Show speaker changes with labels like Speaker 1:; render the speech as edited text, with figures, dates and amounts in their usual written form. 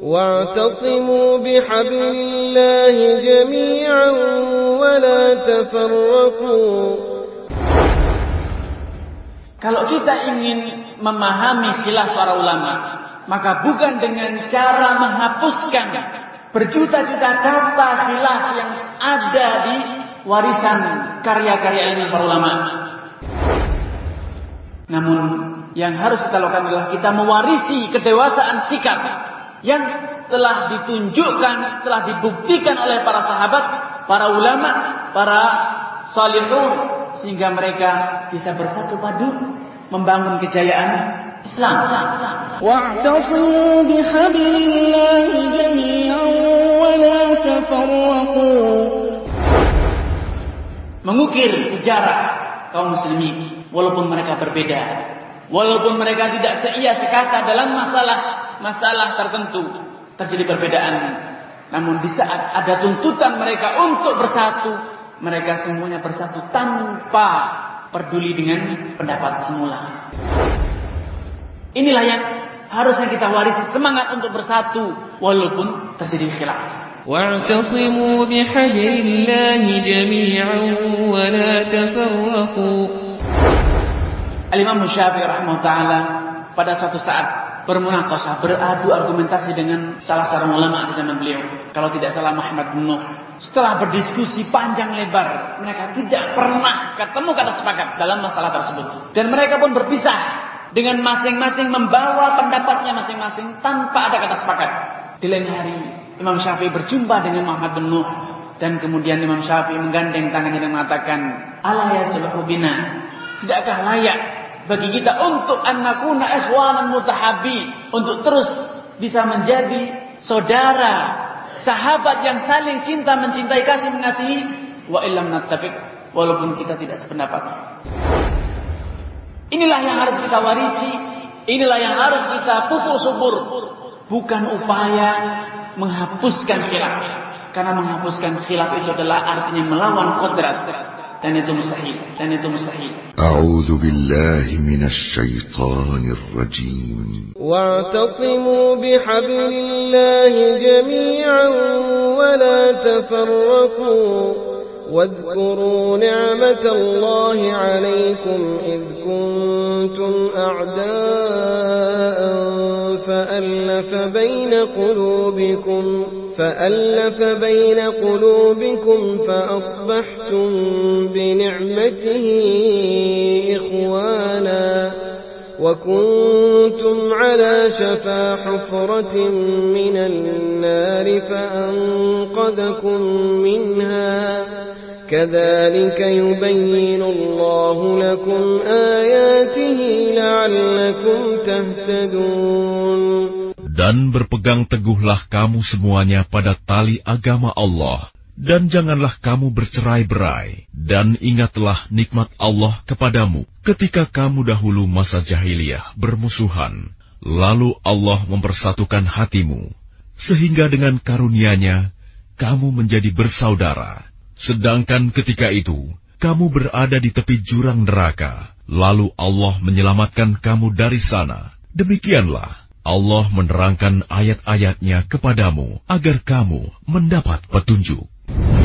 Speaker 1: واعتصموا بحبل الله جميعا ولا تفرقوا.
Speaker 2: Kalau kita ingin memahami khilaf para ulama, maka bukan dengan cara menghapuskan berjuta-juta kata khilaf yang ada di warisan karya-karya ilmu para ulama. Namun yang harus kita lakukan adalah kita mewarisi kedewasaan sikap yang telah ditunjukkan, telah dibuktikan oleh para sahabat, para ulama, para salihun, sehingga mereka bisa bersatu padu membangun kejayaan Islam.
Speaker 1: Wa'tasimu bihablillahi jami'an wa la tafarraqu.
Speaker 2: Mengukir sejarah kaum muslimin walaupun mereka berbeda, walaupun mereka tidak seia sekata dalam masalah tertentu terjadi perbedaan, namun di saat ada tuntutan mereka untuk bersatu, mereka semuanya bersatu tanpa peduli dengan pendapat semula. Inilah yang harusnya kita warisi, semangat untuk bersatu walaupun terjadi khilaf.
Speaker 1: Wa'tasimu bihablillahi jami'an wa la tafarraqu.
Speaker 2: Al-Imam Syafi'i rahimahullah ta'ala pada suatu saat bermunaqashah, beradu argumentasi dengan salah seorang ulama di zaman beliau, kalau tidak salah Muhammad bin Nuh. Setelah berdiskusi panjang lebar, mereka tidak pernah ketemu kata sepakat dalam masalah tersebut. Dan mereka pun berpisah dengan masing-masing membawa pendapatnya masing-masing tanpa ada kata sepakat. Di lain hari, Imam Syafi'i berjumpa dengan Muhammad bin Nuh, dan kemudian Imam Syafi'i menggandeng tangannya dan mengatakan, "Ala yasluhu bina, tidakkah layak bagi kita untuk an nakuna ikhwanan mutahabbi, untuk terus bisa menjadi saudara, sahabat yang saling cinta mencintai, kasih mengasihi, wa illam nattafiq, walaupun kita tidak sependapat." Inilah yang harus kita warisi, inilah yang harus kita pupuk subur, bukan upaya menghapuskan khilaf. Karena menghapuskan khilaf itu adalah artinya melawan qadrat, dan itu mustahil,
Speaker 3: A'udzu billahi minasy syaithanir rajim.
Speaker 1: Wa'tasimu bihablillahi jami'an wa la tafarraqu. واذكروا نعمة الله عليكم إذ كنتم أعداء فألف بين قلوبكم فأصبحتم بنعمته إخوانا وكنتم على شفا حفرة من النار فأنقذكم منها كذلك يبين الله لكم آياته لعلكم تهتدون.
Speaker 4: Dan berpegang teguhlah kamu semuanya pada tali agama Allah, dan janganlah kamu bercerai-berai, dan ingatlah nikmat Allah kepadamu ketika kamu dahulu masa jahiliyah bermusuhan, lalu Allah mempersatukan hatimu, sehingga dengan karunia-Nya kamu menjadi bersaudara. Sedangkan ketika itu, kamu berada di tepi jurang neraka, lalu Allah menyelamatkan kamu dari sana. Demikianlah Allah menerangkan ayat-ayat-Nya kepadamu, agar kamu mendapat petunjuk.